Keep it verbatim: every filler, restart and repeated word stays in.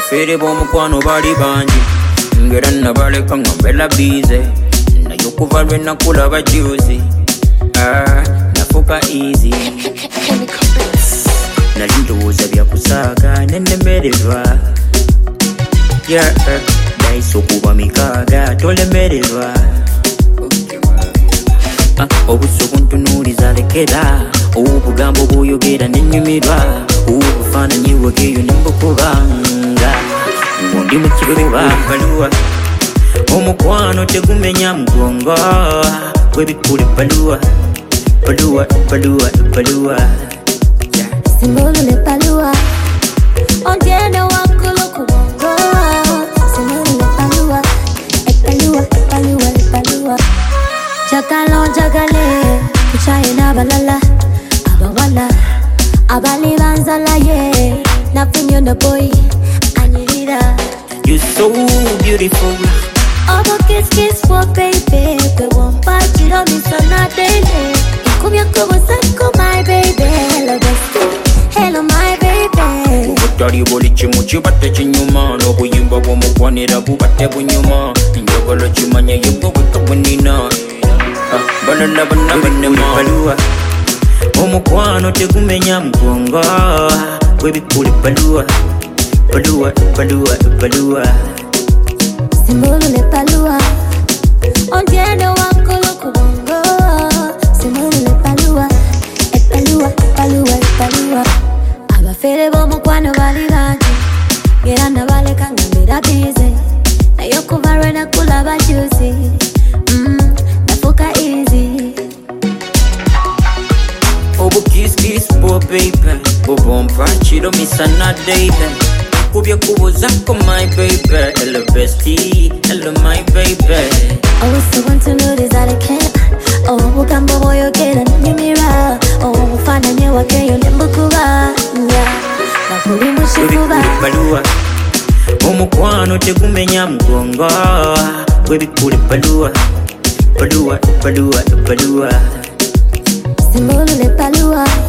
Abafere b'omukwano bali bangi ngera nabaleka nga mbera bize naye okuva lwe nakulaba juzi ah, nafuka easy nali ndowooza byakusaaga nenemererwa yeah, dayise okuba mikaaga tolemererwa ah, obusuku ntunuuliza lekera obugambo bw'oyogera nenyumirwa obufaananyi bwegeyo nembukubanga ngondi mu kifuba baluwa omukwano tegumenya mugongo webikula baluwa baluwa baluwa baluwa Simulule baluwa ongena wakulu kubongo Simulule baluwa baluwa baluwa baluwa Jagalo jagale kuchaye na balala abawala abali banzala ye nafunyo no boy anyirira You so beautiful Abo kiss kiss for baby Kwe wompa chiro misana daily Kumya kubo sako my baby Hello bestie, hello my baby Ubutari boli chimu chibate chinyuma Nobuyimba bwomukwanira bubate bunyuma Njogolo chimanya yungo wika bunina Balala bana banema baluwa omukwano tegumenya mugongo webikuli baluwa baluwa baluwa baluwa Simulule baluwa ongena wakulu kubongo Simulule baluwa baluwa baluwa baluwa abafere b'omukwano bali bangi ngera nabaleka nga mbera bize naye okuva lwe nakulaba juzi mm, nafuka easy Obu kiss kiss poor baby Bobompa chiro misana daily Kubya kubo zako my baby Hello bestie, hello my baby Oh, so want to know this I can't Oh, bugambo bw'oyogera nenyumirwa Oh, bufaananyi bwegeyo nembukuba Nakuli mu kifuba baluwa omukwano tegumenya mugongo webikuli baluwa baluwa baluwa baluwa Simulule baluwa